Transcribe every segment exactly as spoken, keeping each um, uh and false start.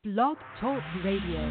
Blog Talk Radio.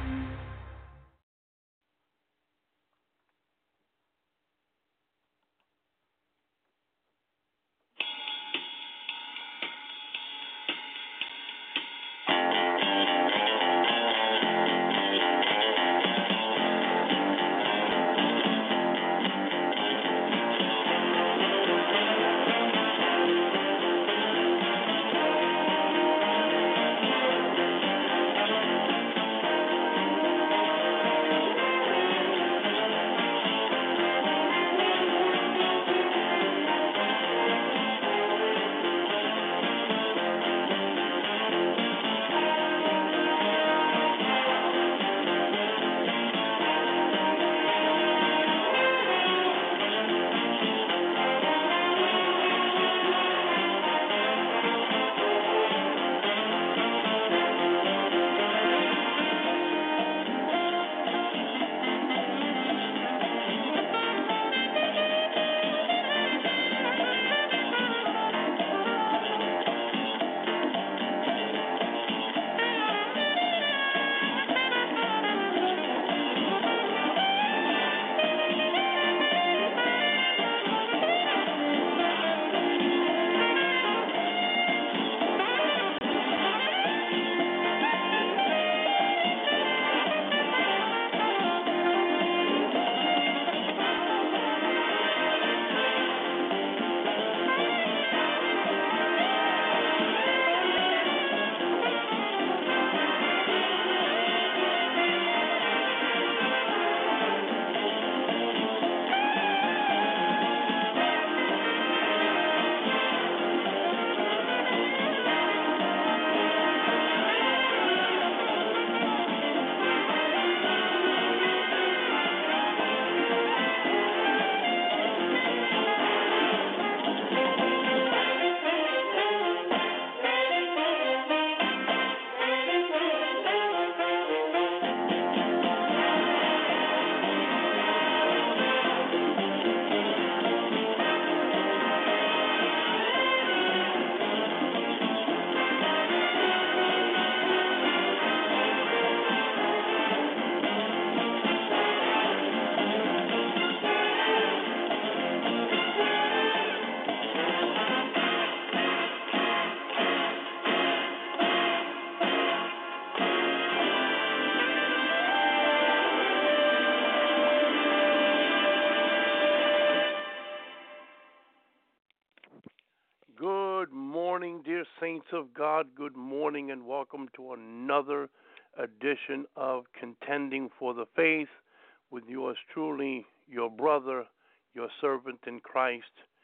Good morning, dear saints of God. Good morning, and welcome to another edition of Contending for the Faith with yours truly, your brother, your servant in Christ,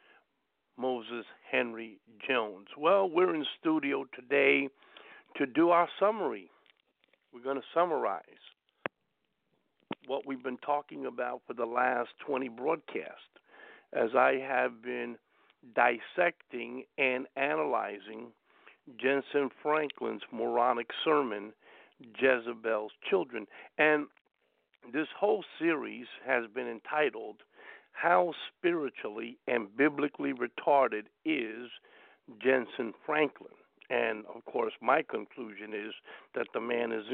Moses Henry Jones. Well, we're in studio today to do our summary. We're going to summarize what we've been talking about for the last twenty broadcasts, as I have been dissecting and analyzing Jensen Franklin's moronic sermon, Jezebel's Children. And this whole series has been entitled, How Spiritually and Biblically Retarded is Jensen Franklin? And, of course, my conclusion is that the man is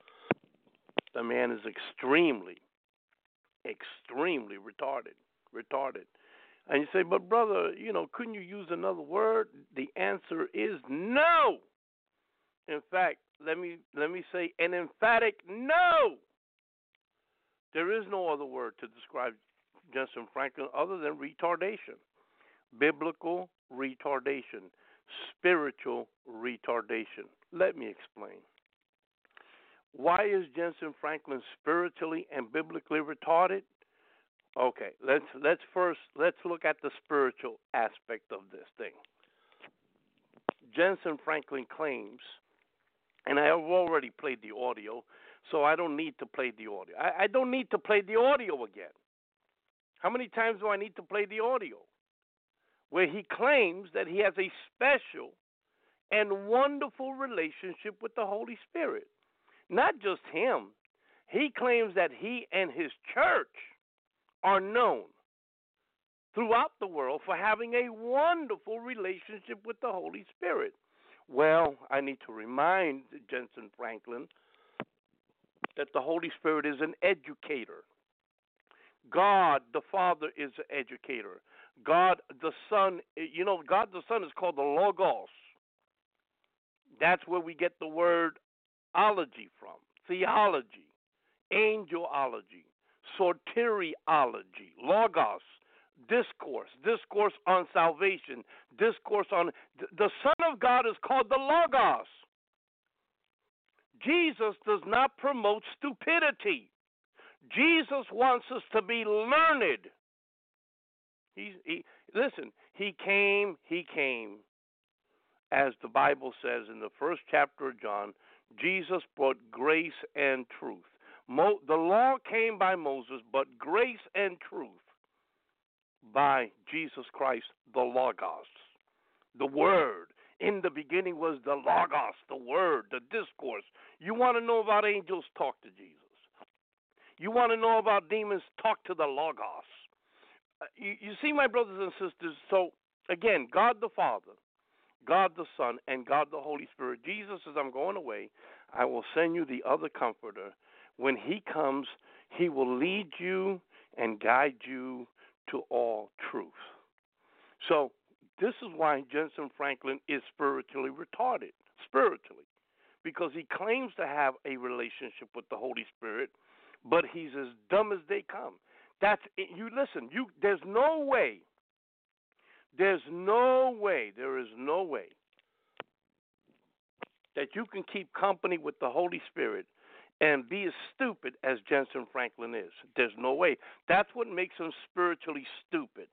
the man is extremely, extremely retarded, retarded. And you say, but brother, you know, couldn't you use another word? The answer is no. In fact, let me let me say an emphatic no. There is no other word to describe Jensen Franklin other than retardation. Biblical retardation. Spiritual retardation. Let me explain. Why is Jensen Franklin spiritually and biblically retarded? Okay, let's let's first let's look at the spiritual aspect of this thing. Jensen Franklin claims, and I have already played the audio, so I don't need to play the audio. I, I don't need to play the audio again. How many times do I need to play the audio? Where he claims that he has a special and wonderful relationship with the Holy Spirit. Not just him. He claims that he and his church are known throughout the world for having a wonderful relationship with the Holy Spirit. Well, I need to remind Jensen Franklin that the Holy Spirit is an educator. God the Father is an educator. God the Son, you know, God the Son is called the Logos. That's where we get the word ology from, theology, angelology, soteriology, logos, discourse, discourse on salvation, discourse on the Son of God is called the Logos. Jesus does not promote stupidity. Jesus wants us to be learned. He, he, listen, he came, he came, as the Bible says in the first chapter of John, Jesus brought grace and truth. Mo, the law came by Moses, but grace and truth by Jesus Christ, the Logos, the Word. In the beginning was the Logos, the Word, the discourse. You want to know about angels? Talk to Jesus. You want to know about demons? Talk to the Logos. Uh, you, you see, my brothers and sisters, so again, God the Father, God the Son, and God the Holy Spirit. Jesus says, I'm going away. I will send you the other comforter. When he comes, he will lead you and guide you to all truth. So this is why Jensen Franklin is spiritually retarded, spiritually, because he claims to have a relationship with the Holy Spirit, but he's as dumb as they come. That's you listen, you there's no way. There's no way, there is no way that you can keep company with the Holy Spirit and be as stupid as Jensen Franklin is. There's no way. That's what makes him spiritually stupid.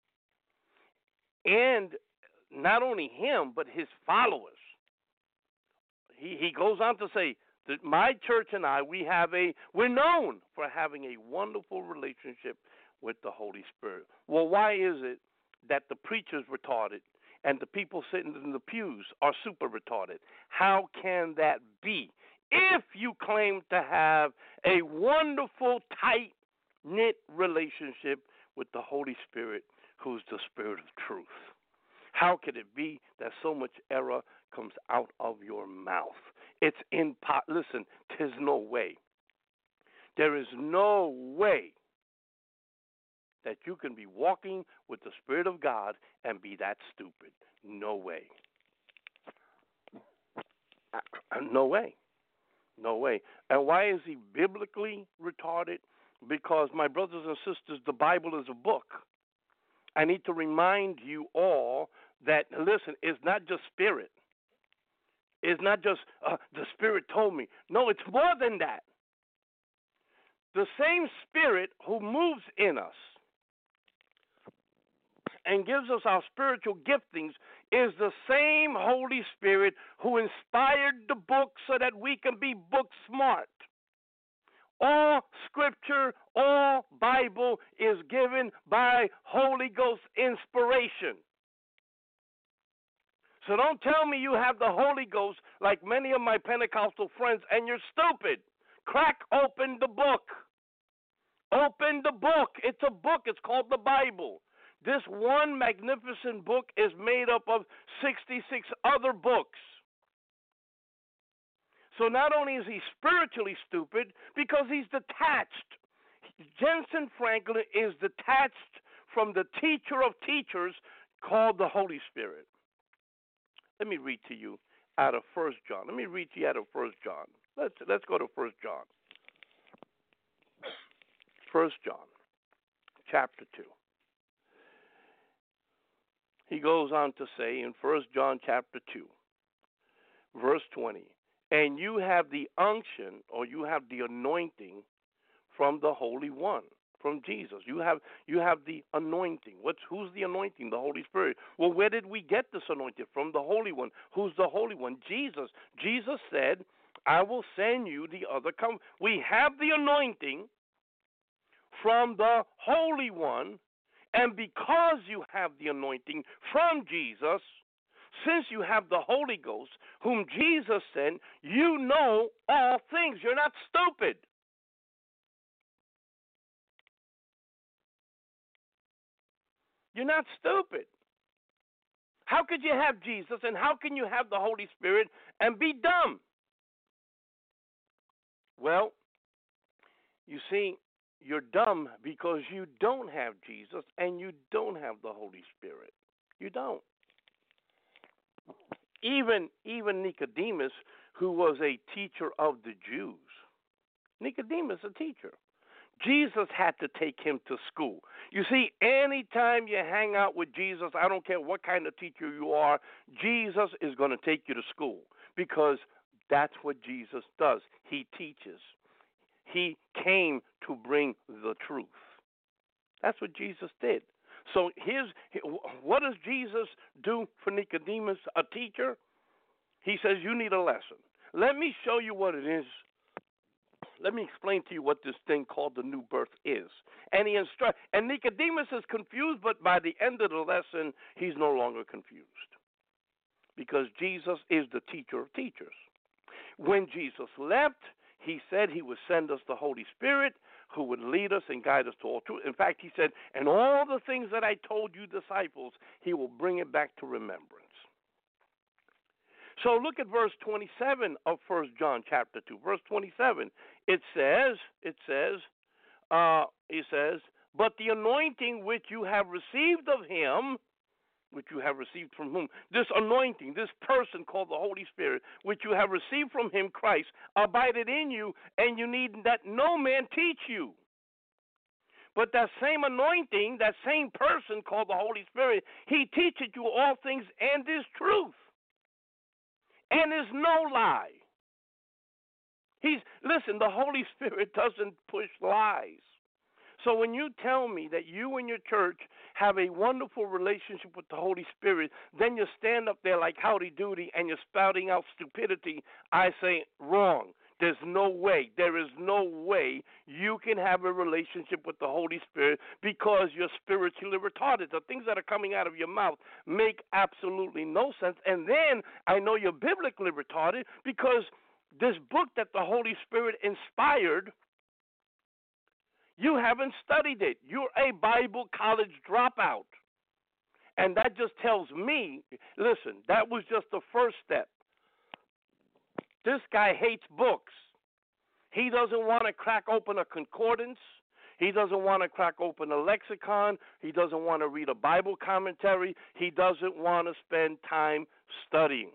And not only him, but his followers. He he goes on to say that my church and I, we have a, we're known for having a wonderful relationship with the Holy Spirit. Well, why is it that the preachers retarded and the people sitting in the pews are super retarded? How can that be? If you claim to have a wonderful, tight-knit relationship with the Holy Spirit, who's the Spirit of truth, how could it be that so much error comes out of your mouth? It's impo- Listen, there's no way. There is no way that you can be walking with the Spirit of God and be that stupid. No way. No way. No way. And why is he biblically retarded? Because, my brothers and sisters, the Bible is a book. I need to remind you all that, listen, it's not just spirit. It's not just uh, the Spirit told me. No, it's more than that. The same Spirit who moves in us and gives us our spiritual giftings is the same Holy Spirit who inspired the book so that we can be book smart. All Scripture, all Bible is given by Holy Ghost inspiration. So don't tell me you have the Holy Ghost like many of my Pentecostal friends and you're stupid. Crack open the book. Open the book. It's a book. It's called the Bible. This one magnificent book is made up of sixty-six other books. So not only is he spiritually stupid, because he's detached. Jensen Franklin is detached from the teacher of teachers called the Holy Spirit. Let me read to you out of First John. Let me read to you out of First John. Let's let's go to First John. First John, chapter two. He goes on to say in First John chapter two, verse twenty, and you have the unction, or you have the anointing from the Holy One, from Jesus. You have you have the anointing. What's who's the anointing? The Holy Spirit. Well, where did we get this anointing? From the Holy One. Who's the Holy One? Jesus. Jesus said, I will send you the other come. We have the anointing from the Holy One. And because you have the anointing from Jesus, since you have the Holy Ghost, whom Jesus sent, you know all things. You're not stupid. You're not stupid. How could you have Jesus and how can you have the Holy Spirit and be dumb? Well, you see, you're dumb because you don't have Jesus and you don't have the Holy Spirit. You don't. Even even Nicodemus, who was a teacher of the Jews, Nicodemus, a teacher, Jesus had to take him to school. You see, anytime you hang out with Jesus, I don't care what kind of teacher you are, Jesus is going to take you to school because that's what Jesus does. He teaches. He came to bring the truth. That's what Jesus did. So here's what does Jesus do for Nicodemus, a teacher? He says, you need a lesson. Let me show you what it is. Let me explain to you what this thing called the new birth is. And he instruct, and Nicodemus is confused, but by the end of the lesson, he's no longer confused. Because Jesus is the teacher of teachers. When Jesus left, he said he would send us the Holy Spirit who would lead us and guide us to all truth. In fact, he said, and all the things that I told you disciples, he will bring it back to remembrance. So look at verse twenty-seven of First John chapter two. Verse twenty-seven, it says, it says, uh, it says, but the anointing which you have received of him, which you have received from whom? This anointing, this person called the Holy Spirit, which you have received from him, Christ, abided in you, and you need that no man teach you. But that same anointing, that same person called the Holy Spirit, he teacheth you all things and is truth. And is no lie. He's listen, the Holy Spirit doesn't push lies. So when you tell me that you and your church have a wonderful relationship with the Holy Spirit, then you stand up there like howdy doody and you're spouting out stupidity, I say wrong. There's no way, there is no way you can have a relationship with the Holy Spirit because you're spiritually retarded. The things that are coming out of your mouth make absolutely no sense. And then I know you're biblically retarded because this book that the Holy Spirit inspired, you haven't studied it. You're a Bible college dropout. And that just tells me, listen, that was just the first step. This guy hates books. He doesn't want to crack open a concordance. He doesn't want to crack open a lexicon. He doesn't want to read a Bible commentary. He doesn't want to spend time studying.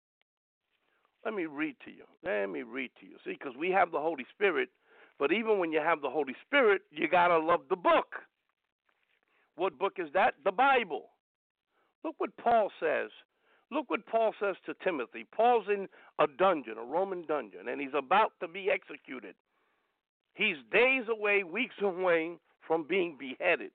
Let me read to you. Let me read to you. See, because we have the Holy Spirit, but even when you have the Holy Spirit, you got to love the book. What book is that? The Bible. Look what Paul says. Look what Paul says to Timothy. Paul's in a dungeon, a Roman dungeon, and he's about to be executed. He's days away, weeks away from being beheaded.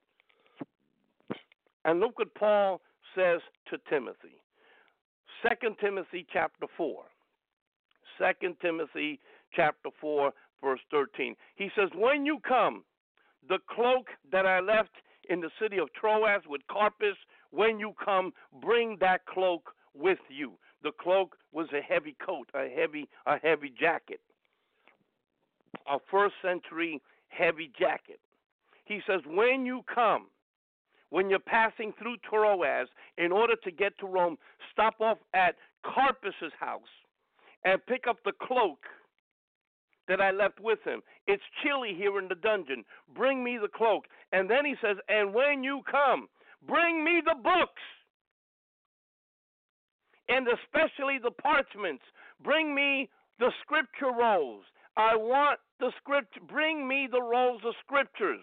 And look what Paul says to Timothy. Second Timothy chapter four. Second Timothy chapter four, verse thirteen. He says, when you come, the cloak that I left in the city of Troas with Carpus, when you come, bring that cloak with you. The cloak was a heavy coat, a heavy, a heavy jacket, a first century heavy jacket. He says, when you come, when you're passing through Troas, in order to get to Rome, stop off at Carpus's house and pick up the cloak that I left with him. It's chilly here in the dungeon. Bring me the cloak. And then he says, and when you come, bring me the books, and especially the parchments. Bring me the scripture rolls. I want the script. Bring me the rolls of scriptures.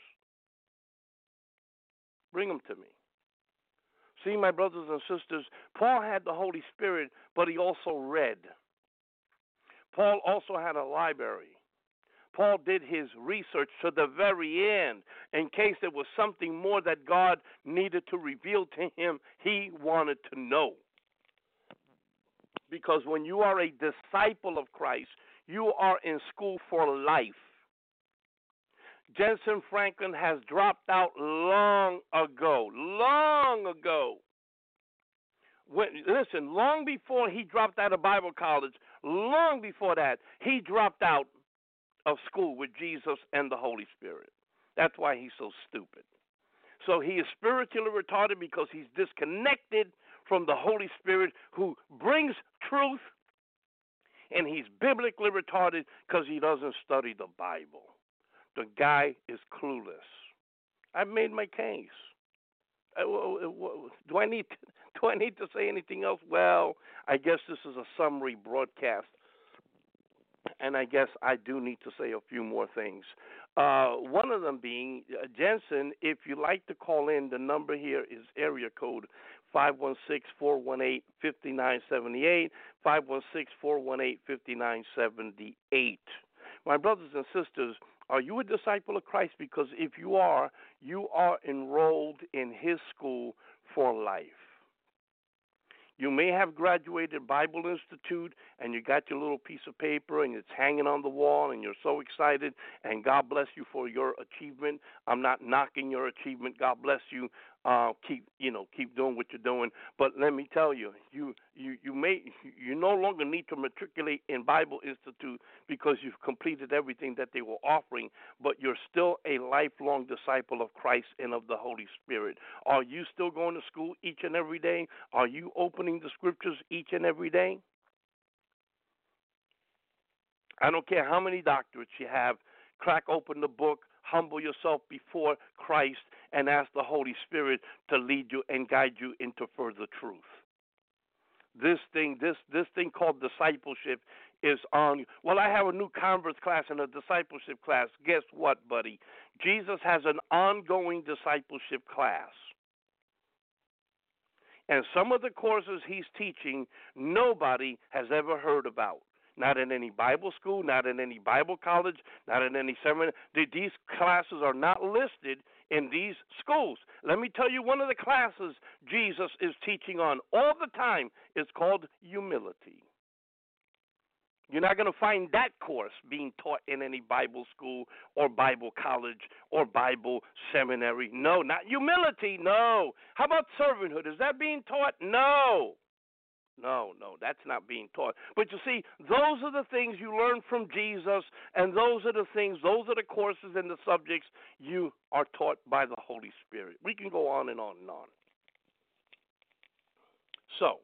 Bring them to me. See, my brothers and sisters, Paul had the Holy Spirit, but he also read. Paul also had a library. Paul did his research to the very end in case there was something more that God needed to reveal to him. He wanted to know. Because when you are a disciple of Christ, you are in school for life. Jensen Franklin has dropped out long ago, long ago. When, listen, long before he dropped out of Bible college, long before that, he dropped out of school with Jesus and the Holy Spirit. That's why he's so stupid. So he is spiritually retarded because he's disconnected from the Holy Spirit who brings truth, and he's biblically retarded because he doesn't study the Bible. The guy is clueless. I've made my case. Do I need to, do I need to say anything else? Well, I guess this is a summary broadcast, and I guess I do need to say a few more things. Uh, one of them being, uh, Jensen, if you'd like to call in, the number here is area code five one six, four one eight, five nine seven eight, five one six, four one eight, five nine seven eight. My brothers and sisters, are you a disciple of Christ? Because if you are, you are enrolled in his school for life. You may have graduated Bible Institute and you got your little piece of paper and it's hanging on the wall and you're so excited, and God bless you for your achievement. I'm not knocking your achievement. God bless you. Uh, keep you know keep doing what you're doing. But let me tell you, you you you may you no longer need to matriculate in Bible Institute because you've completed everything that they were offering. But you're still a lifelong disciple of Christ and of the Holy Spirit. Are you still going to school each and every day? Are you opening the scriptures each and every day? I don't care how many doctorates you have. Crack open the book, humble yourself before Christ, and ask the Holy Spirit to lead you and guide you into further truth. This thing, this this thing called discipleship is on. Well, I have a new converts class and a discipleship class. Guess what, buddy? Jesus has an ongoing discipleship class. And some of the courses he's teaching, nobody has ever heard about. Not in any Bible school, not in any Bible college, not in any seminar. These classes are not listed in these schools. Let me tell you, one of the classes Jesus is teaching on all the time is called humility. You're not going to find that course being taught in any Bible school or Bible college or Bible seminary. No, not humility, no. How about servanthood? Is that being taught? No. No, no, that's not being taught. But you see, those are the things you learn from Jesus, and those are the things, those are the courses and the subjects you are taught by the Holy Spirit. We can go on and on and on. So,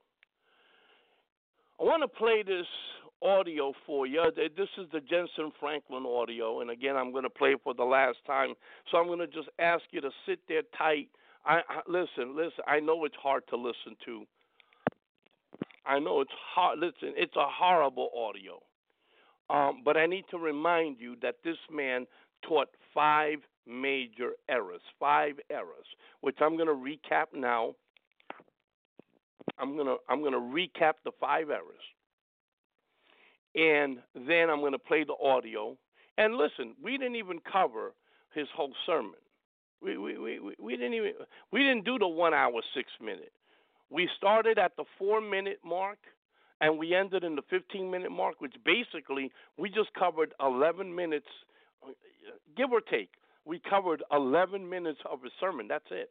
I want to play this audio for you. This is the Jensen Franklin audio, and again, I'm going to play it for the last time. So I'm going to just ask you to sit there tight. I, I listen, listen. I know it's hard to listen to. I know it's hard. Listen, it's a horrible audio. Um, but I need to remind you that this man taught five major errors, five errors, which I'm going to recap now. I'm going to I'm going to recap the five errors, and then I'm going to play the audio. And listen, we didn't even cover his whole sermon. We we we we didn't even we didn't do the one hour six minute. We started at the four-minute mark, and we ended in the fifteen-minute mark, which basically we just covered eleven minutes, give or take. We covered eleven minutes of a sermon. That's it.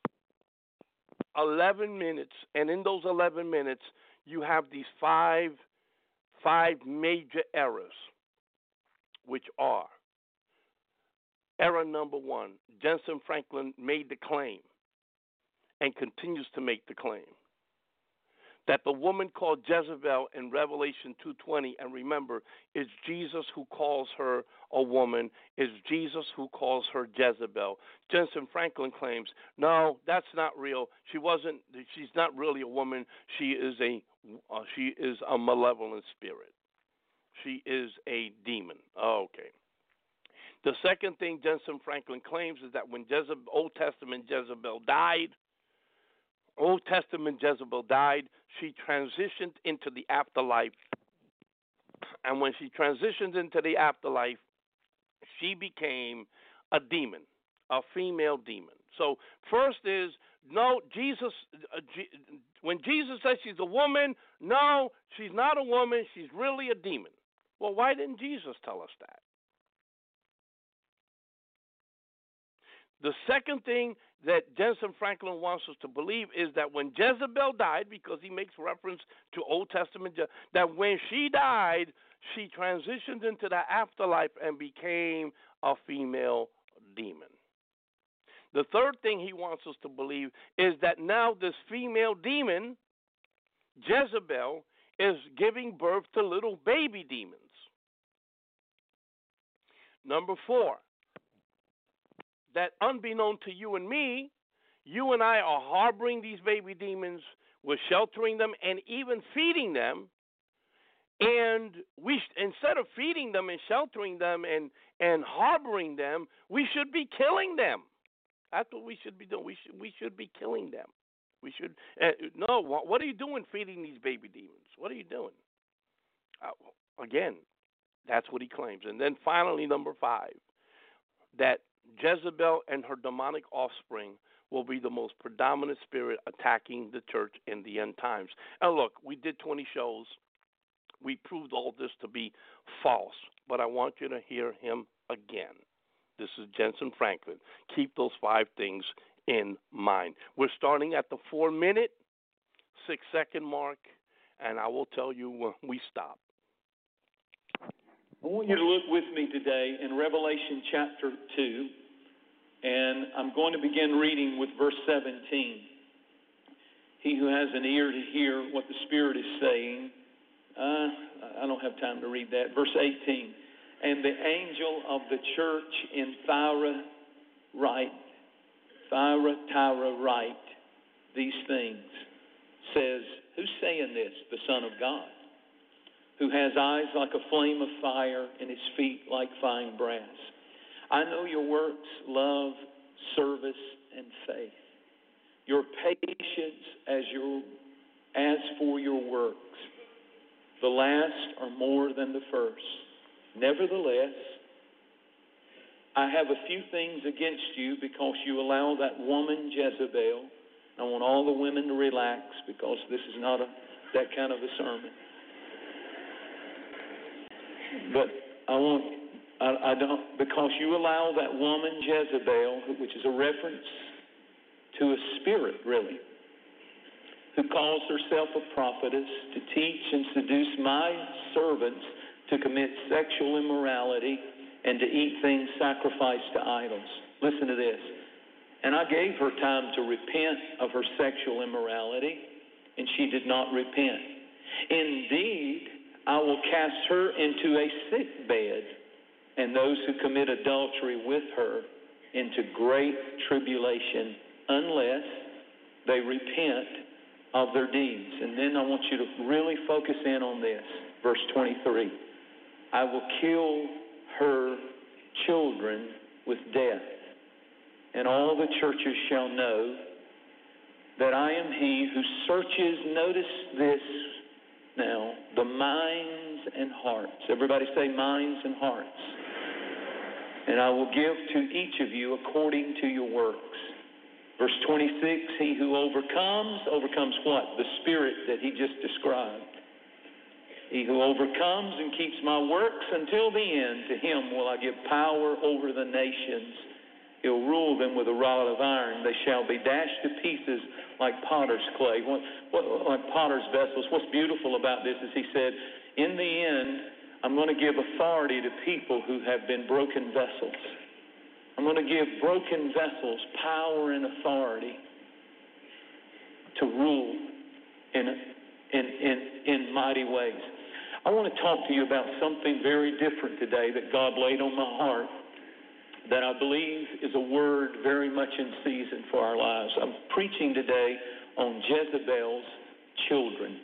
eleven minutes, and in those eleven minutes, you have these five, five major errors, which are error number one. Jensen Franklin made the claim and continues to make the claim that the woman called Jezebel in Revelation two twenty, and remember, it's Jesus who calls her a woman, it's Jesus who calls her Jezebel. Jensen Franklin claims, no, that's not real. She wasn't. She's not really a woman. She is a uh, she is a malevolent spirit. She is a demon. Oh, okay. The second thing Jensen Franklin claims is that when Jezebel, Old Testament Jezebel died, Old Testament Jezebel died, she transitioned into the afterlife. And when she transitioned into the afterlife, she became a demon, a female demon. So first is, no, Jesus, uh, G, when Jesus says she's a woman, no, she's not a woman, she's really a demon. Well, why didn't Jesus tell us that? The second thing that Jensen Franklin wants us to believe is that when Jezebel died, because he makes reference to Old Testament, that when she died, she transitioned into the afterlife and became a female demon. The third thing he wants us to believe is that now this female demon, Jezebel, is giving birth to little baby demons. Number four, that unbeknown to you and me, you and I are harboring these baby demons, we're sheltering them and even feeding them. And we, instead of feeding them and sheltering them and, and harboring them, we should be killing them. That's what we should be doing. We should we should be killing them. We should uh, no. What, what are you doing feeding these baby demons? What are you doing? Uh, again, that's what he claims. And then finally, number five, that Jezebel and her demonic offspring will be the most predominant spirit attacking the church in the end times. And look, we did twenty shows. We proved all this to be false, but I want you to hear him again. This is Jensen Franklin. Keep those five things in mind. We're starting at the four-minute, six-second mark, and I will tell you when we stop. I want you to look with me today in Revelation chapter two, and I'm going to begin reading with verse seventeen. He who has an ear to hear what the Spirit is saying, uh, I don't have time to read that. Verse eighteen. And the angel of the church in Thyatira write, Thyatira write these things, says, who's saying this? The Son of God, who has eyes like a flame of fire and his feet like fine brass. I know your works, love, service, and faith, your patience as your as for your works. The last are more than the first. Nevertheless, I have a few things against you because you allow that woman Jezebel. I want all the women to relax because this is not a that kind of a sermon. But I want I, I don't because you allow that woman Jezebel, which is a reference to a spirit, really, who calls herself a prophetess, to teach and seduce my servants to commit sexual immorality and to eat things sacrificed to idols. Listen to this. And I gave her time to repent of her sexual immorality, and she did not repent. Indeed, I will cast her into a sick bed, and those who commit adultery with her into great tribulation, unless they repent of their deeds. And then I want you to really focus in on this. Verse twenty-three. I will kill her children with death, and all the churches shall know that I am he who searches, notice this now, the minds and hearts. Everybody say minds and hearts. And I will give to each of you according to your works. Verse twenty-six, he who overcomes, overcomes what? The spirit that he just described. He who overcomes and keeps my works until the end, to him will I give power over the nations. He'll rule them with a rod of iron. They shall be dashed to pieces like potter's clay, what, what, like potter's vessels. What's beautiful about this is he said, in the end, I'm going to give authority to people who have been broken vessels. I'm going to give broken vessels power and authority to rule in, in, in, in mighty ways. I want to talk to you about something very different today that God laid on my heart that I believe is a word very much in season for our lives. I'm preaching today on Jezebel's children.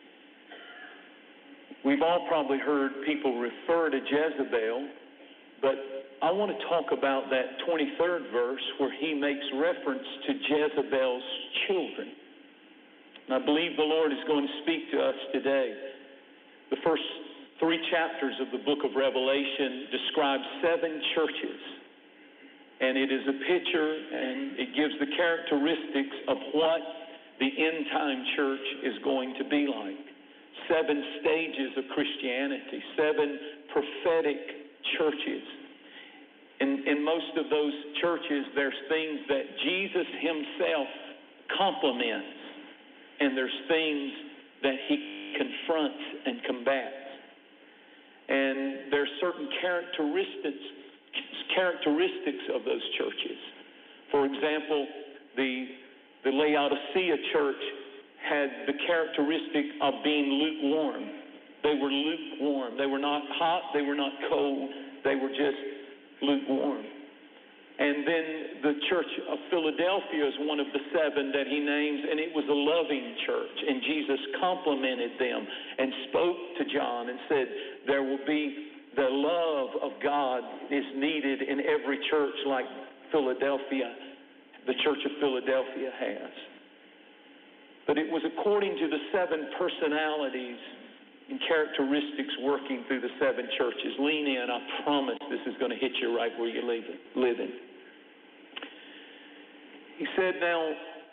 We've all probably heard people refer to Jezebel, but I want to talk about that twenty-third verse where he makes reference to Jezebel's children. And I believe the Lord is going to speak to us today. The first three chapters of the book of Revelation describe seven churches. And it is a picture and it gives the characteristics of what the end-time church is going to be like. Seven stages of Christianity, seven prophetic churches. In, in most of those churches, there's things that Jesus himself compliments, and there's things that he confronts and combats. And there's certain characteristics characteristics of those churches. For example, the, the Laodicea church had the characteristic of being lukewarm. They were lukewarm. They were not hot. They were not cold. They were just lukewarm. And then the church of Philadelphia is one of the seven that he names, and it was a loving church. And Jesus complimented them and spoke to John and said, there will be the love of God is needed in every church like Philadelphia, the church of Philadelphia has. But it was according to the seven personalities and characteristics working through the seven churches. Lean in. I promise this is going to hit you right where you're living. He said, now,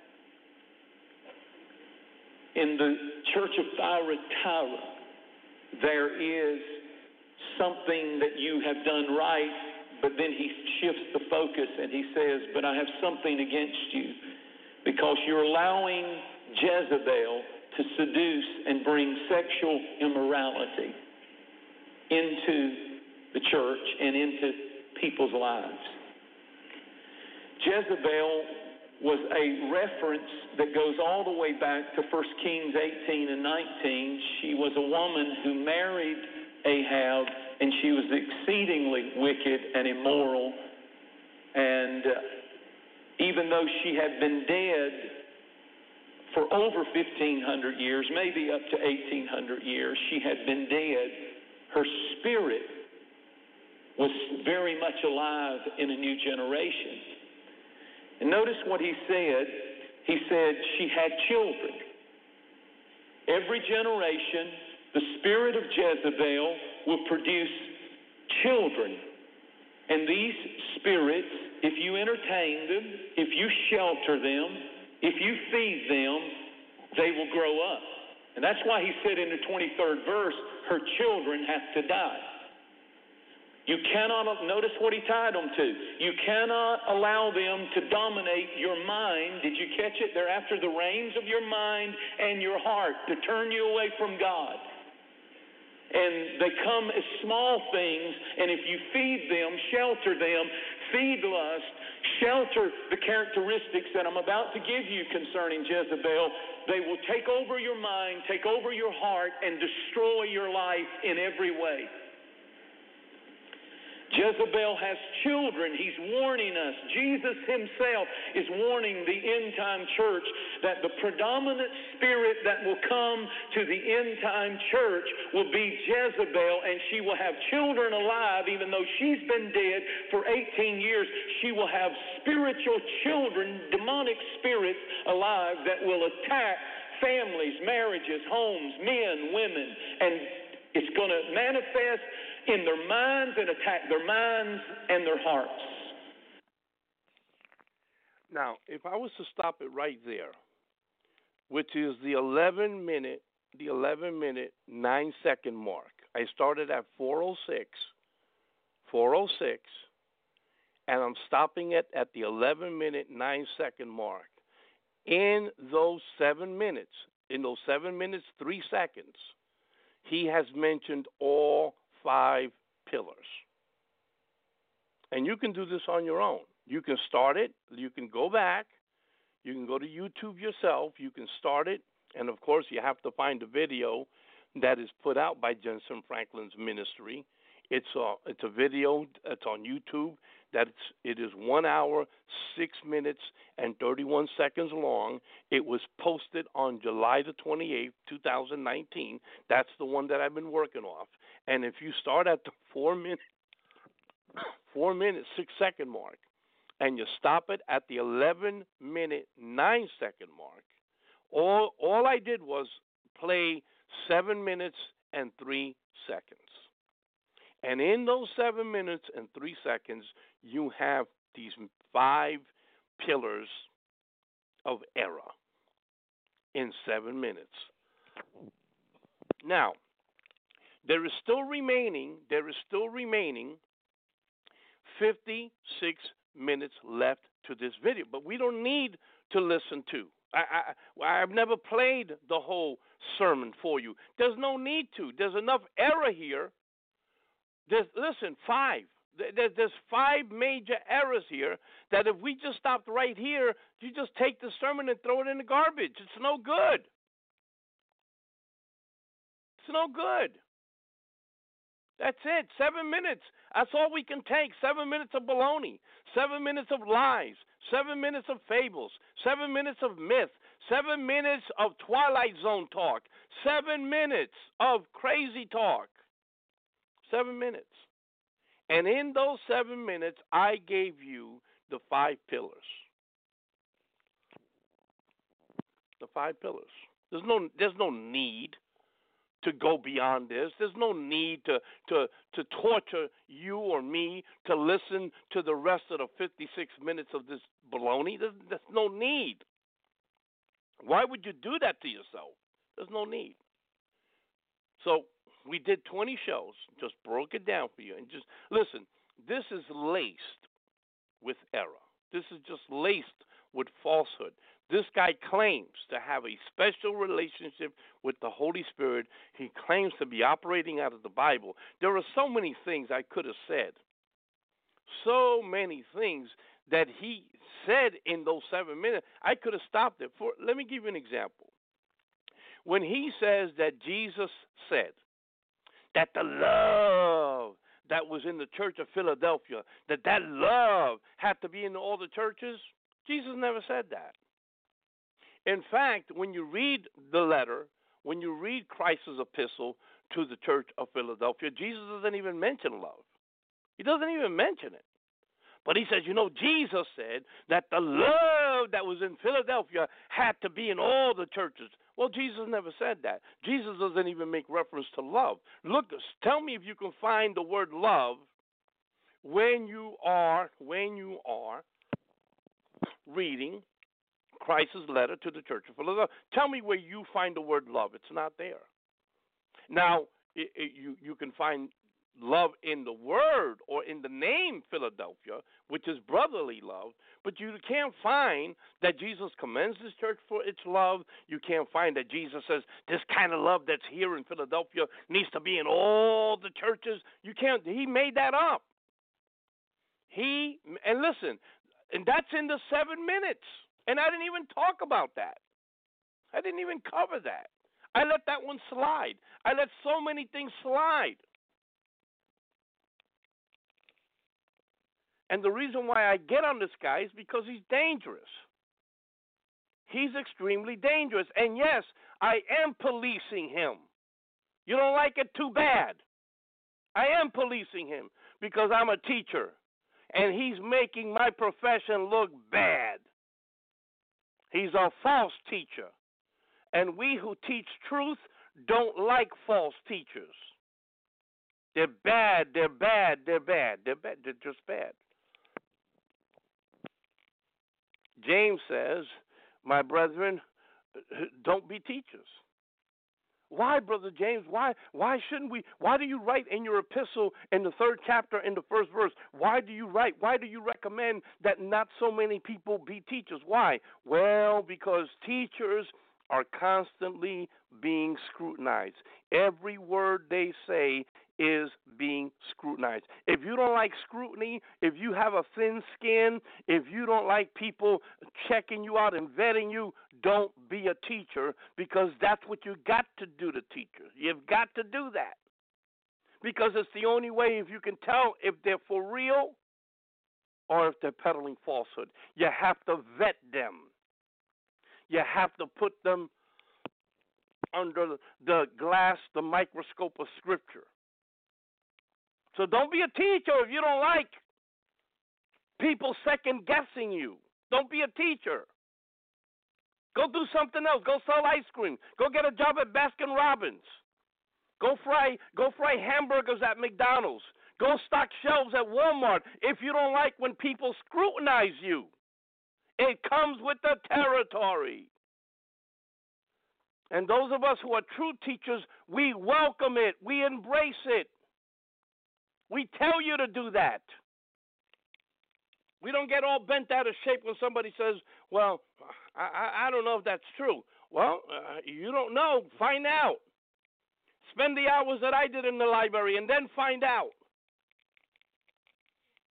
in the church of Thyatira, there is something that you have done right, but then he shifts the focus and he says, but I have something against you because you're allowing Jezebel to seduce and bring sexual immorality into the church and into people's lives. Jezebel was a reference that goes all the way back to First Kings eighteen and nineteen. She was a woman who married Ahab, and she was exceedingly wicked and immoral. And uh, even though she had been dead for over fifteen hundred years, maybe up to eighteen hundred years, she had been dead. Her spirit was very much alive in a new generation. And notice what he said. He said she had children. Every generation, the spirit of Jezebel will produce children. And these spirits, if you entertain them, if you shelter them, if you feed them, they will grow up. And that's why he said in the twenty-third verse, her children have to die. You cannot, notice what he tied them to. You cannot allow them to dominate your mind. Did you catch it? They're after the reins of your mind and your heart to turn you away from God. And they come as small things, and if you feed them, shelter them, feed lust, shelter the characteristics that I'm about to give you concerning Jezebel, they will take over your mind, take over your heart, and destroy your life in every way. Jezebel has children. He's warning us. Jesus himself is warning the end-time church that the predominant spirit that will come to the end-time church will be Jezebel, and she will have children alive. Even though she's been dead for eighteen years, she will have spiritual children, demonic spirits alive that will attack families, marriages, homes, men, women, and it's going to manifest in their minds and attack their minds and their hearts. Now, if I was to stop it right there, which is the eleven minute, the eleven minute, nine second mark. I started at four oh six, four oh six, and I'm stopping it at the eleven minute, nine second mark. In those seven minutes, in those seven minutes, three seconds, he has mentioned all five pillars. And you can do this on your own. You can start it. You can go back. You can go to YouTube yourself. You can start it. And, of course, you have to find a video that is put out by Jensen Franklin's ministry. It's a, it's a video. It's on YouTube. That's, it is one hour, six minutes, and thirty-one seconds long. It was posted on July the twenty-eighth, twenty nineteen. That's the one that I've been working off. And if you start at the four minute, four minute, six second mark, and you stop it at the eleven minute, nine second mark, all all I did was play seven minutes and three seconds. And in those seven minutes and three seconds, you have these five pillars of error in seven minutes. Now, there is still remaining, there is still remaining fifty-six minutes left to this video, but we don't need to listen to. I, I, I've never played the whole sermon for you. There's no need to. There's enough error here. There's, listen, five. There's five major errors here that if we just stopped right here, you just take the sermon and throw it in the garbage. It's no good. It's no good. That's it. Seven minutes. That's all we can take. Seven minutes of baloney. Seven minutes of lies. Seven minutes of fables. Seven minutes of myth. Seven minutes of Twilight Zone talk. Seven minutes of crazy talk. Seven minutes. And in those seven minutes, I gave you the five pillars. The five pillars. There's no, there's no need to go beyond this. There's no need to, to, to torture you or me to listen to the rest of the fifty-six minutes of this baloney. There's, there's no need. Why would you do that to yourself? There's no need. So we did twenty shows, just broke it down for you. And just listen, this is laced with error. This is just laced with falsehood. This guy claims to have a special relationship with the Holy Spirit. He claims to be operating out of the Bible. There are so many things I could have said. So many things that he said in those seven minutes. I could have stopped it. For, let me give you an example. When he says that Jesus said that the love that was in the church of Philadelphia, that that love had to be in all the churches, Jesus never said that. In fact, when you read the letter, when you read Christ's epistle to the church of Philadelphia, Jesus doesn't even mention love. He doesn't even mention it. But he says, you know, Jesus said that the love that was in Philadelphia had to be in all the churches. Well, Jesus never said that. Jesus doesn't even make reference to love. Look, tell me if you can find the word love when you are, when you are reading Christ's letter to the church of Philadelphia. Tell me where you find the word love. It's not there. Now, it, it, you, you can find love in the word or in the name Philadelphia, which is brotherly love, but you can't find that Jesus commends his church for its love. You can't find that Jesus says this kind of love that's here in Philadelphia needs to be in all the churches. You can't. He made that up. He, and listen, and that's in the seven minutes. And I didn't even talk about that. I didn't even cover that. I let that one slide. I let so many things slide. And the reason why I get on this guy is because he's dangerous. He's extremely dangerous. And yes, I am policing him. You don't like it? Too bad. I am policing him because I'm a teacher. And he's making my profession look bad. He's a false teacher. And we who teach truth don't like false teachers. They're bad, they're bad, they're bad. They're bad, they're just bad. James says, my brethren, don't be teachers. Why, Brother James? Why why shouldn't we? Why do you write in your epistle in the third chapter in the first verse? Why do you write? Why do you recommend that not so many people be teachers? Why? Well, because teachers are constantly being scrutinized. Every word they say is being scrutinized. If you don't like scrutiny, if you have a thin skin, if you don't like people checking you out and vetting you, don't be a teacher, because that's what you got to do to teachers. You've got to do that, because it's the only way if you can tell if they're for real or if they're peddling falsehood. You have to vet them. You have to put them under the glass, the microscope of Scripture. So don't be a teacher if you don't like people second-guessing you. Don't be a teacher. Go do something else. Go sell ice cream. Go get a job at Baskin Robbins. Go fry, go fry hamburgers at McDonald's. Go stock shelves at Walmart if you don't like when people scrutinize you. It comes with the territory. And those of us who are true teachers, we welcome it. We embrace it. We tell you to do that. We don't get all bent out of shape when somebody says, well, I, I don't know if that's true. Well, uh, you don't know. Find out. Spend the hours that I did in the library and then find out.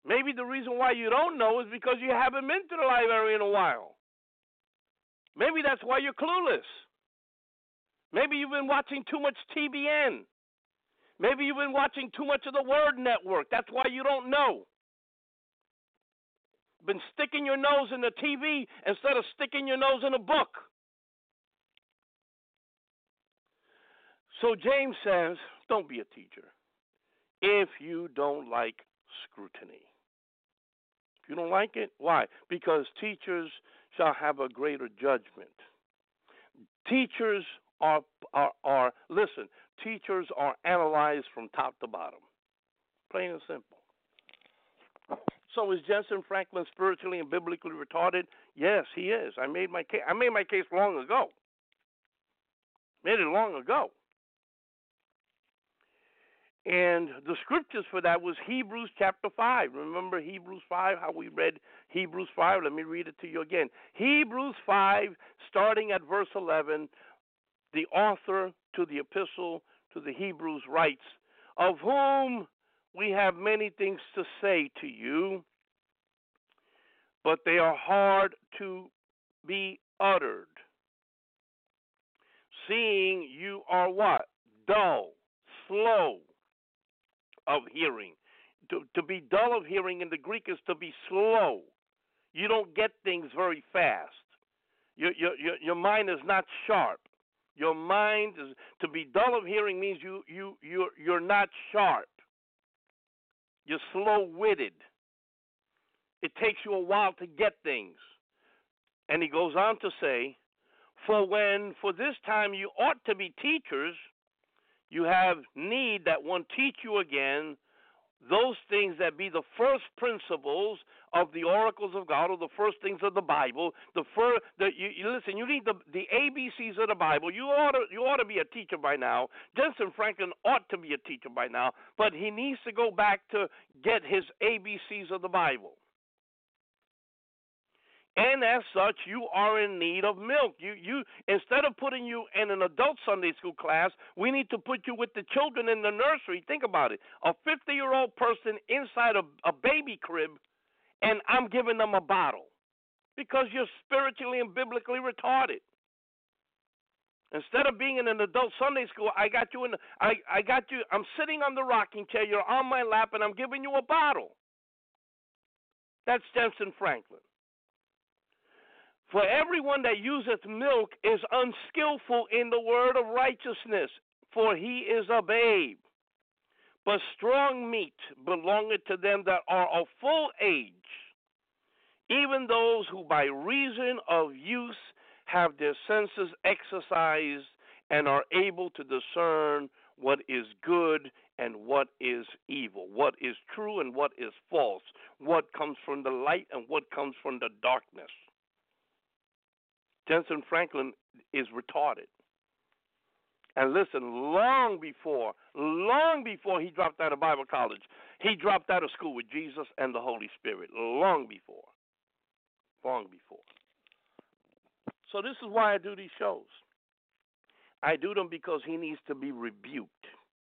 Maybe the reason why you don't know is because you haven't been to the library in a while. Maybe that's why you're clueless. Maybe you've been watching too much T B N. Maybe you've been watching too much of the Word Network. That's why you don't know. Been sticking your nose in the T V instead of sticking your nose in a book. So James says, don't be a teacher if you don't like scrutiny. If you don't like it, why? Because teachers shall have a greater judgment. Teachers are, are, are listen, teachers are analyzed from top to bottom. Plain and simple. So is Jensen Franklin spiritually and biblically retarded? Yes, he is. I made my case. I made my case long ago. Made it long ago. And the scriptures for that was Hebrews chapter five. Remember Hebrews five, how we read Hebrews five? Let me read it to you again. Hebrews five, starting at verse eleven, the author to the epistle to the Hebrews writes, of whom we have many things to say to you, but they are hard to be uttered, seeing you are what? Dull, slow of hearing. To, to be dull of hearing in the Greek is to be slow. You don't get things very fast. Your, your, your, your mind is not sharp. Your mind is, to be dull of hearing means you, you, you're, you're not sharp. You're slow-witted. It takes you a while to get things. And he goes on to say, for when for this time you ought to be teachers, you have need that one teach you again those things that be the first principles of the oracles of God, or the first things of the Bible. The first, the, you, you listen. You need the the A B Cs of the Bible. You ought to you ought to be a teacher by now. Jensen Franklin ought to be a teacher by now, but he needs to go back to get his A B Cs of the Bible. And as such, you are in need of milk. You, you, instead of putting you in an adult Sunday school class, we need to put you with the children in the nursery. Think about it. A fifty-year-old person inside a, a baby crib, and I'm giving them a bottle because you're spiritually and biblically retarded. Instead of being in an adult Sunday school, I got you in. The, I, I got you. I'm sitting on the rocking chair. You're on my lap, and I'm giving you a bottle. That's Jensen Franklin. For everyone that useth milk is unskillful in the word of righteousness, for he is a babe. But strong meat belongeth to them that are of full age, even those who by reason of use have their senses exercised and are able to discern what is good and what is evil, what is true and what is false, what comes from the light and what comes from the darkness. Jensen Franklin is retarded. And listen, long before, long before he dropped out of Bible college, he dropped out of school with Jesus and the Holy Spirit. Long before. Long before. So this is why I do these shows. I do them because he needs to be rebuked.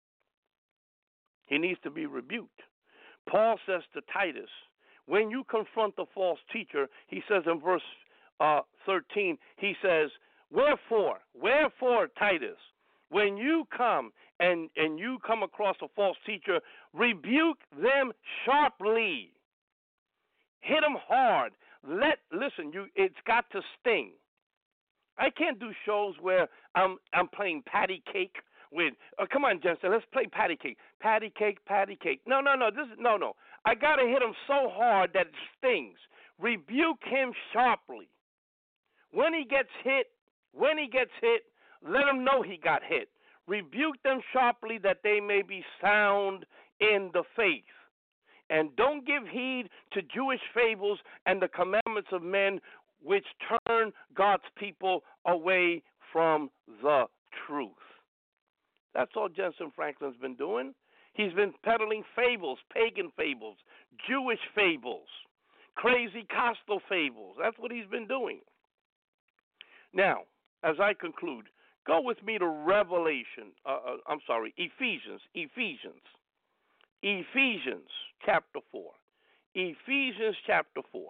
He needs to be rebuked. Paul says to Titus, when you confront the false teacher, he says in verse Uh, thirteen, he says, wherefore, wherefore, Titus, when you come and, and you come across a false teacher, rebuke them sharply. Hit them hard. Let, listen, you, it's got to sting. I can't do shows where I'm, I'm playing patty cake with, oh, come on, Jensen, let's play patty cake. Patty cake, patty cake. No, no, no, this is, no, no. I got to hit him so hard that it stings. Rebuke him sharply. When he gets hit, when he gets hit, let him know he got hit. Rebuke them sharply that they may be sound in the faith. And don't give heed to Jewish fables and the commandments of men which turn God's people away from the truth. That's all Jensen Franklin's been doing. He's been peddling fables, pagan fables, Jewish fables, crazy Coastal fables. That's what he's been doing. Now, as I conclude, go with me to Revelation. Uh, uh, I'm sorry, Ephesians. Ephesians. Ephesians chapter four. Ephesians chapter four.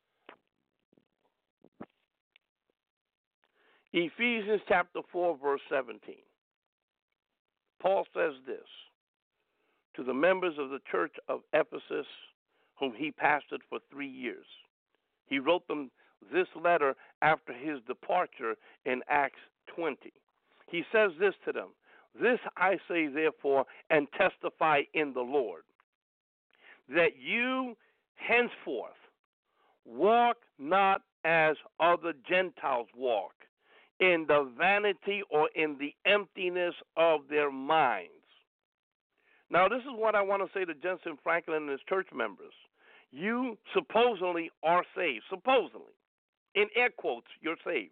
Ephesians chapter four, verse seventeen. Paul says this to the members of the church of Ephesus, whom he pastored for three years. He wrote them this letter after his departure in Acts twenty. He says this to them: "This I say therefore, and testify in the Lord, that you henceforth walk not as other Gentiles walk, in the vanity or in the emptiness of their minds." Now, this is what I want to say to Jensen Franklin and his church members. You supposedly are saved. Supposedly. In air quotes, you're saved.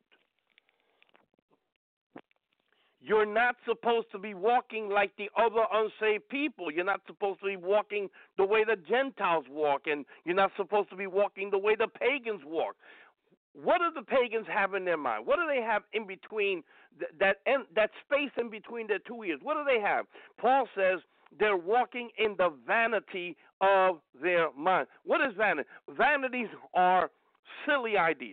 You're not supposed to be walking like the other unsaved people. You're not supposed to be walking the way the Gentiles walk, and you're not supposed to be walking the way the pagans walk. What do the pagans have in their mind? What do they have in between th- that and that space in between their two ears? What do they have? Paul says they're walking in the vanity of their mind. What is vanity? Vanities are silly ideas.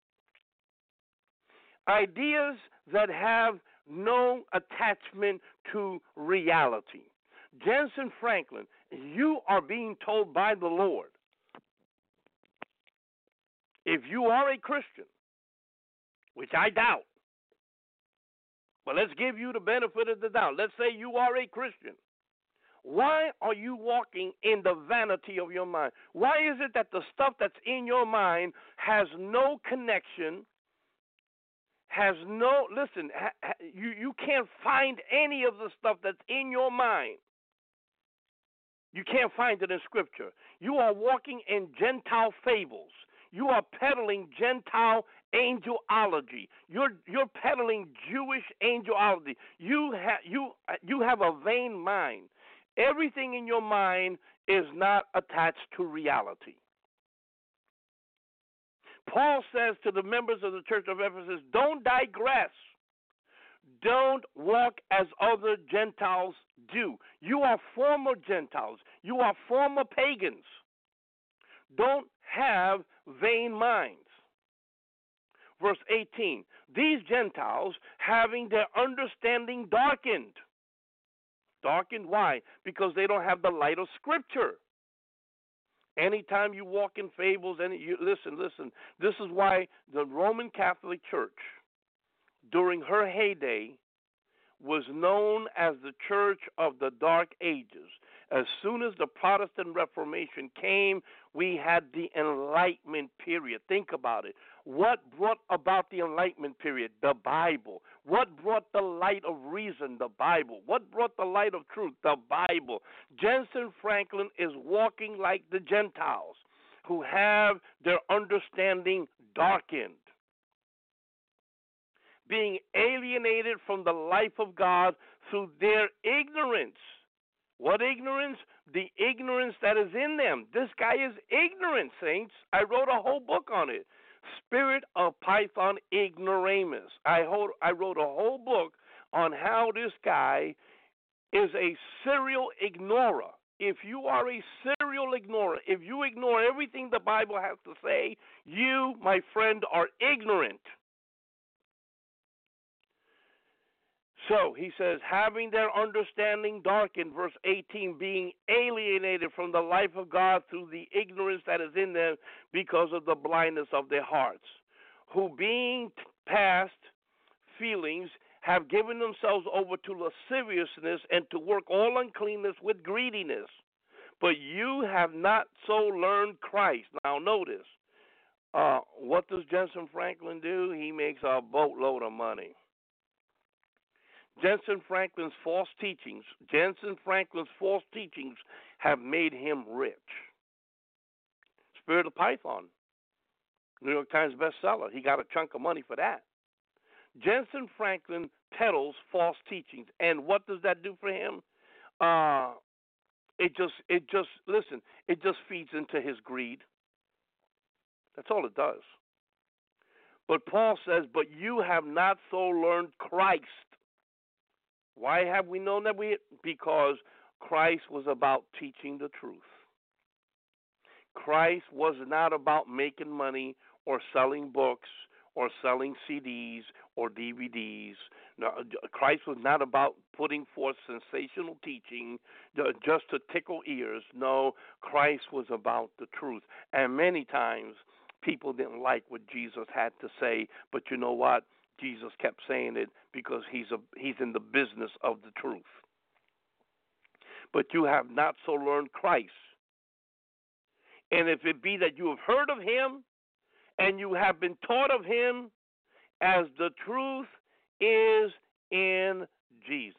Ideas that have no attachment to reality. Jensen Franklin, you are being told by the Lord, if you are a Christian, which I doubt, but let's give you the benefit of the doubt. Let's say you are a Christian. Why are you walking in the vanity of your mind? Why is it that the stuff that's in your mind has no connection, has no, listen, ha, ha, you, you can't find any of the stuff that's in your mind. You can't find it in Scripture. You are walking in Gentile fables. You are peddling Gentile angelology. You're you're peddling Jewish angelology. You have you you have a vain mind. Everything in your mind is not attached to reality. Paul says to the members of the church of Ephesus, don't digress. Don't walk as other Gentiles do. You are former Gentiles. You are former pagans. Don't have vain minds. Verse eighteen, these Gentiles having their understanding darkened. Darkened, why? Because they don't have the light of Scripture. Anytime you walk in fables, and you listen, listen, this is why the Roman Catholic Church, during her heyday, was known as the Church of the Dark Ages. As soon as the Protestant Reformation came, we had the Enlightenment period. Think about it. What brought about the Enlightenment period? The Bible. What brought the light of reason? The Bible. What brought the light of truth? The Bible. Jensen Franklin is walking like the Gentiles who have their understanding darkened, being alienated from the life of God through their ignorance. What ignorance? The ignorance that is in them. This guy is ignorant, saints. I wrote a whole book on it. Spirit of Python Ignoramus. I, hold, I wrote a whole book on how this guy is a serial ignorer. If you are a serial ignorer, if you ignore everything the Bible has to say, you, my friend, are ignorant. So he says, having their understanding darkened, verse eighteen, being alienated from the life of God through the ignorance that is in them because of the blindness of their hearts, who being past feelings have given themselves over to lasciviousness and to work all uncleanness with greediness. But you have not so learned Christ. Now notice, uh, what does Jensen Franklin do? He makes a boatload of money. Jensen Franklin's false teachings, Jensen Franklin's false teachings have made him rich. Spirit of Python, New York Times bestseller. He got a chunk of money for that. Jensen Franklin peddles false teachings, and what does that do for him? Uh, it just, it just, listen, it just feeds into his greed. That's all it does. But Paul says, but you have not so learned Christ. Why have we known that? We Because Christ was about teaching the truth. Christ was not about making money or selling books or selling C Ds or D V Ds. No, Christ was not about putting forth sensational teaching just to tickle ears. No, Christ was about the truth. And many times people didn't like what Jesus had to say, but you know what? Jesus kept saying it because he's a, he's in the business of the truth. But you have not so learned Christ. And if it be that you have heard of him and you have been taught of him, as the truth is in Jesus.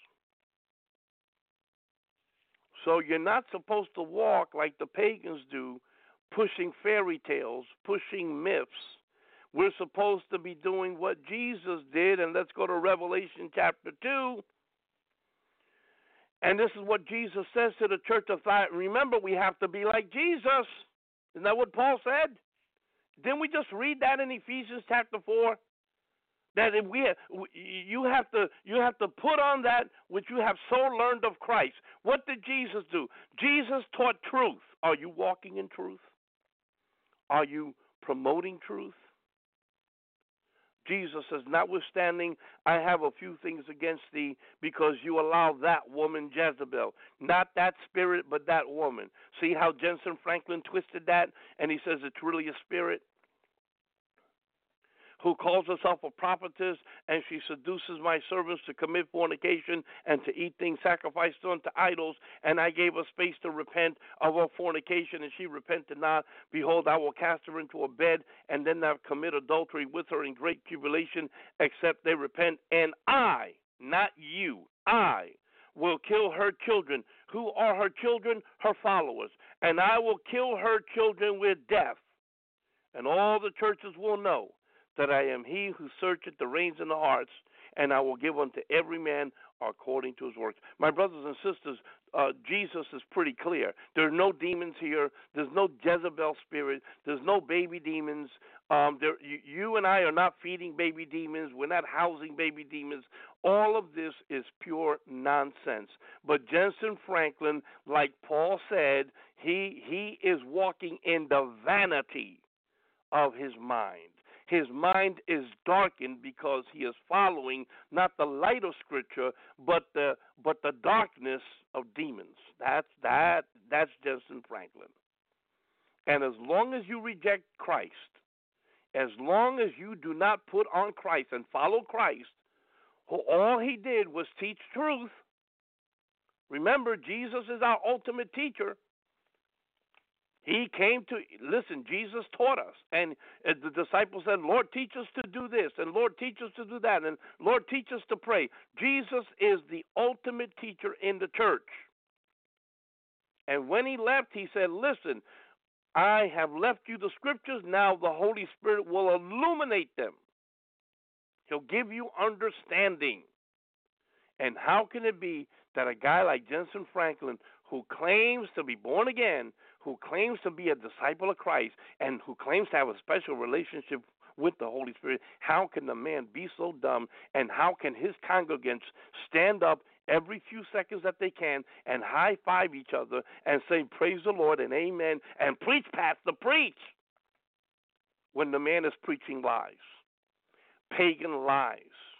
So you're not supposed to walk like the pagans do, pushing fairy tales, pushing myths. We're supposed to be doing what Jesus did, and let's go to Revelation chapter two. And this is what Jesus says to the church of Thyatira. Remember, we have to be like Jesus. Isn't that what Paul said? Didn't we just read that in Ephesians chapter four? That if we, you have to, you have to put on that which you have so learned of Christ. What did Jesus do? Jesus taught truth. Are you walking in truth? Are you promoting truth? Jesus says, notwithstanding, I have a few things against thee because you allow that woman Jezebel. Not that spirit, but that woman. See how Jensen Franklin twisted that? And he says it's really a spirit who calls herself a prophetess, and she seduces my servants to commit fornication and to eat things sacrificed unto idols. And I gave her space to repent of her fornication, and she repented not. Behold, I will cast her into a bed, and then I'll commit adultery with her in great tribulation, except they repent. And I, not you, I will kill her children. Who are her children? Her followers. And I will kill her children with death. And all the churches will know that I am he who searcheth the reins in the hearts, and I will give unto every man according to his works. My brothers and sisters, uh, Jesus is pretty clear. There are no demons here. There's no Jezebel spirit. There's no baby demons. Um, there, you, you and I are not feeding baby demons. We're not housing baby demons. All of this is pure nonsense. But Jensen Franklin, like Paul said, he he is walking in the vanity of his mind. His mind is darkened because he is following not the light of Scripture, but the but the darkness of demons. That's that that's Jensen Franklin. And as long as you reject Christ, as long as you do not put on Christ and follow Christ, who all he did was teach truth. Remember, Jesus is our ultimate teacher. He came to, listen, Jesus taught us. And the disciples said, Lord, teach us to do this. And Lord, teach us to do that. And Lord, teach us to pray. Jesus is the ultimate teacher in the church. And when he left, he said, listen, I have left you the scriptures. Now the Holy Spirit will illuminate them. He'll give you understanding. And how can it be that a guy like Jensen Franklin, who claims to be born again, who claims to be a disciple of Christ, and who claims to have a special relationship with the Holy Spirit, how can the man be so dumb, and how can his congregants stand up every few seconds that they can and high-five each other and say, praise the Lord and amen, and preach, pastor, preach, when the man is preaching lies, pagan lies.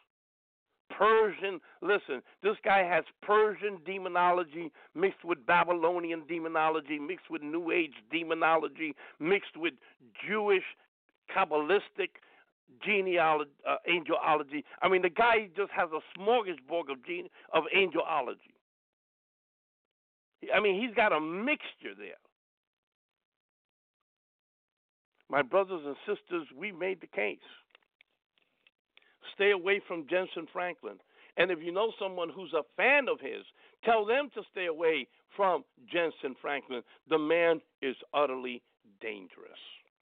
Persian, listen, this guy has Persian demonology mixed with Babylonian demonology, mixed with New Age demonology, mixed with Jewish Kabbalistic genealogy, uh, angelology. I mean, the guy just has a smorgasbord of, gene, of angelology. I mean, he's got a mixture there. My brothers and sisters, we made the case. Stay away from Jensen Franklin. And if you know someone who's a fan of his, tell them to stay away from Jensen Franklin. The man is utterly dangerous.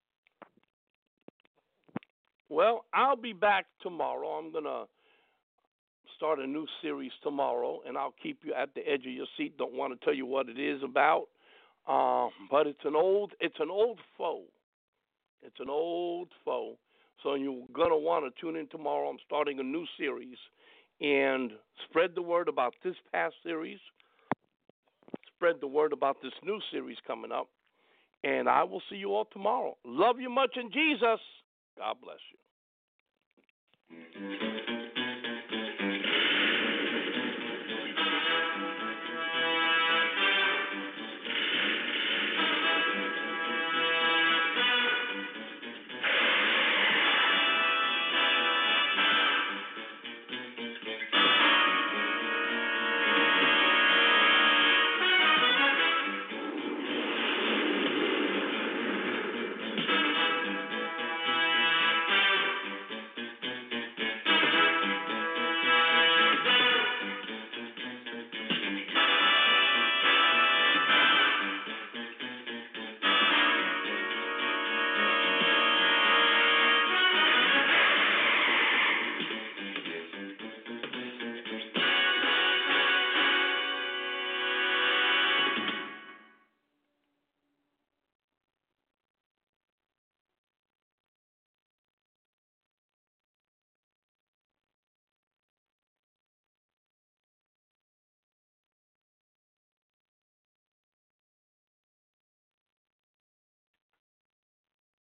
Well, I'll be back tomorrow. I'm going to start a new series tomorrow, and I'll keep you at the edge of your seat. Don't want to tell you what it is about, um, but it's an old, it's an old foe. It's an old foe. So you're going to want to tune in tomorrow. I'm starting a new series. And spread the word about this past series. Spread the word about this new series coming up. And I will see you all tomorrow. Love you much in Jesus. God bless you.